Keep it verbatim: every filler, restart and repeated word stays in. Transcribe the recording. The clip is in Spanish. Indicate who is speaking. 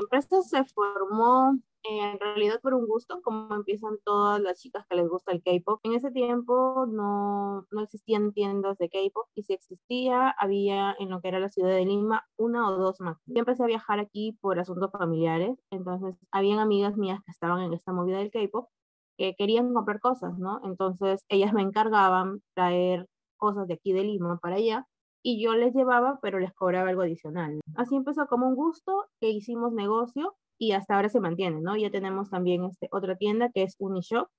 Speaker 1: empresa se formó eh, en realidad por un gusto, como empiezan todas las chicas que les gusta el K-pop. En ese tiempo no, no existían tiendas de K-pop y si existía, había en lo que era la ciudad de Lima una o dos más. Yo empecé a viajar aquí por asuntos familiares, entonces habían amigas mías que estaban en esta movida del K-pop que querían comprar cosas, ¿no? Entonces ellas me encargaban traer cosas de aquí de Lima para allá y yo les llevaba, pero les cobraba algo adicional. Así empezó como un gusto que hicimos negocio y hasta ahora se mantiene, ¿no? Ya tenemos también este, otra tienda que es Unishop,